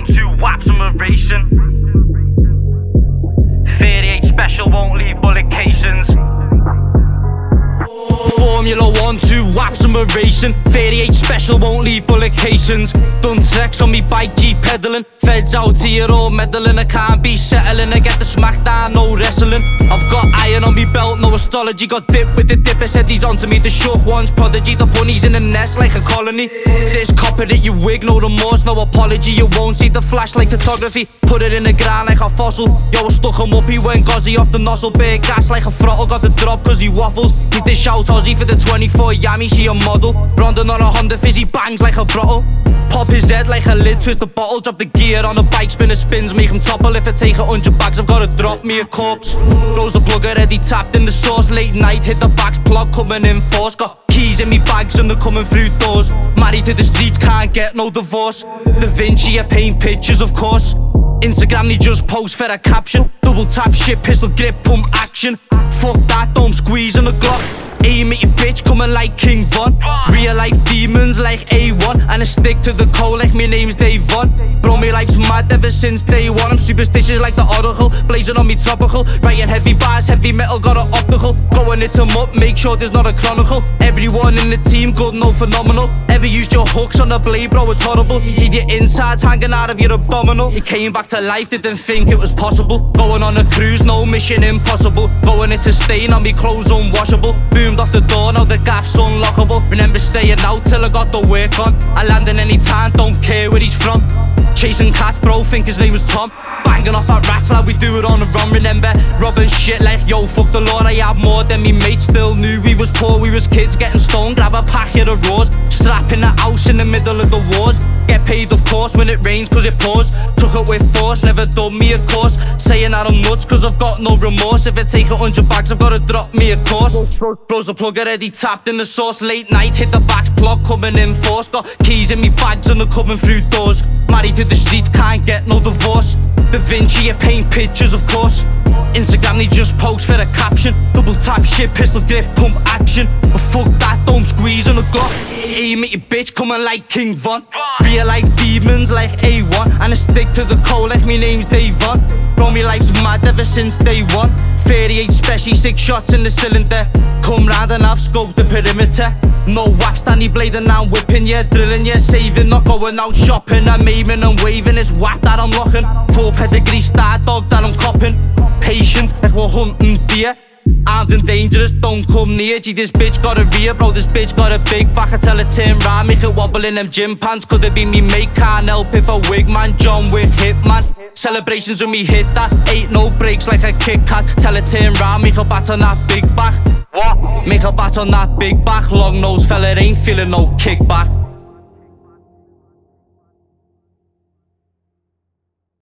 2 whaps and ration. 38 special won't leave bullet casings. Formula 1, 2 whaps and ration. 38 special won't leave bullet casings. Done sex on me bike, G pedaling. Feds out here all meddling. I can't be settling. I get the smackdown, no wrestling. I've got iron on me belt, no astrology. Got dipped with the dipper, said he's onto me. The shook ones, prodigy, the bunnies in the nest like a colony. This copper that you wig, no remorse, no apology. You won't see the flash like photography. Put it in the ground like a fossil. Yo, I stuck him up, he went gozzy off the nozzle. Big gas like a throttle, got the drop cause he waffles. Need this shout Aussie for the 24 yammy, she a model. Rondon on a Honda Fizzy, bangs like a throttle. Pop his head like a lid, twist the bottle. Drop the gear on a bike, spinner spins, make him topple. If I take 100 bags, I've gotta drop me a corpse. Rose the plug already tapped in the sauce. Late night, hit the back's plug, coming in force. Got keys in me bags and they're coming through doors. Married to the streets, can't get no divorce. Da Vinci, I paint pictures, of course. Instagram, they just post for a caption. Double tap shit, pistol grip, pump action. Fuck that, don't squeeze on the Glock. Aim at your bitch, coming like King Von. Real life demons like A1. And I stick to the code like my name's Dave Von. Bro, me life's mad ever since day one. I'm superstitious like the Oracle, blazing on me tropical. Writing heavy bars, heavy metal, got an optical. Going hit 'em up, make sure there's not a chronicle. Everyone in the team, good, no phenomenal. Ever used your hooks on the blade, bro, it's horrible. Leave your insides hanging out of your abdominal. You came back to life, didn't think it was possible. Going on a cruise, no mission impossible. Going into stain on me clothes unwashable. Boomed off the door, now the gaff's unlockable. Remember staying out till I got the work on. I landing anytime, don't care where he's from. Chasing cats, bro, think his name was Tom. Banging off at rats like we do it on the run. Remember robbing shit like yo, fuck the Lord. I had more than me mates, still knew we was poor. We was kids getting stoned, grab a packet of raws. Strap in the house in the middle of the wars. Get paid of course when it rains cause it pours. Took it with force, never done me a course. Saying that I'm nuts cause I've got no remorse. If I take 100 bags I've gotta drop me a course. Bros the plug already tapped in the sauce. Late night, hit the back's plug, coming in force. Got keys in me bags and they're coming through doors. Married to the streets, can't get no divorce. Da Vinci, I paint pictures of course. Instagram, they just post for the caption. Double tap shit, pistol grip, pump action. But fuck that, don't squeeze on the Glock. Aim at your bitch, coming like King Von. Real life demons like A1. And I stick to the code like my name's Dave Von. Bro, me life's mad ever since day one. 38 special, 6 shots in the cylinder. Come round and I've scoped the perimeter. No whack, Stanley blade and now I'm whipping, yeah, drilling, yeah, saving, not going out shopping. I'm aiming and waving, it's whack that I'm locking. Full pedigree star dog that I'm copping. Patient like we're hunting deer. Armed and dangerous, don't come near. Gee, this bitch got a rear, bro, this bitch got a big back. I tell her turn round, make it wobble in them gym pants. Could it be me mate, can't help if a wig man. John Wick hitman. Celebrations when we hit that. Ain't no breaks like a Kit Kat. Tell her turn round, make her bat on that big back. What? Make her bat on that big back. Long nose fella ain't feeling no kickback.